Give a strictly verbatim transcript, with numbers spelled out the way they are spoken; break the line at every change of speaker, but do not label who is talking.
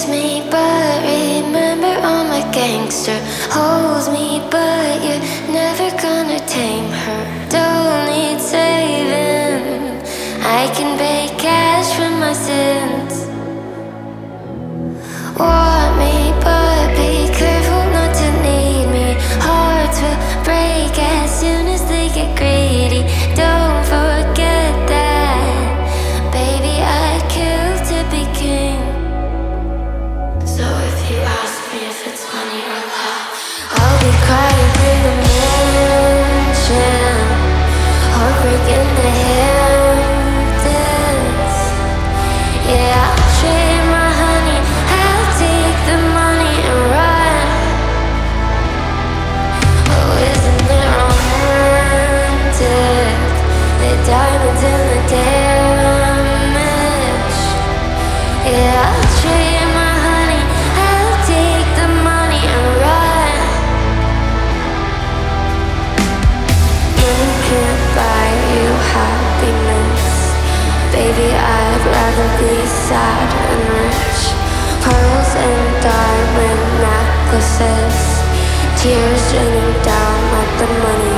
me, but remember I'm a gangster. Holds me, but you're never gonna tame her. Don't need saving, I can pay cash for my sins. Want me, but be careful not to need me. Hearts will break as soon as they get greedy. Don't forget that, baby, I'd kill to be king. So if you ask me if it's money or love, I'll be crying in the mansion, heartbreak in the Hamptons. Yeah, I'll trade my honey, I'll take the money and run. Oh, isn't it romantic? The diamonds and the damage. Yeah, I'll trade my honey, I'll take the money and run. Money can't buy you happiness. Baby, I'd rather be sad and rich. Pearls and diamond necklaces, tears raining down like the money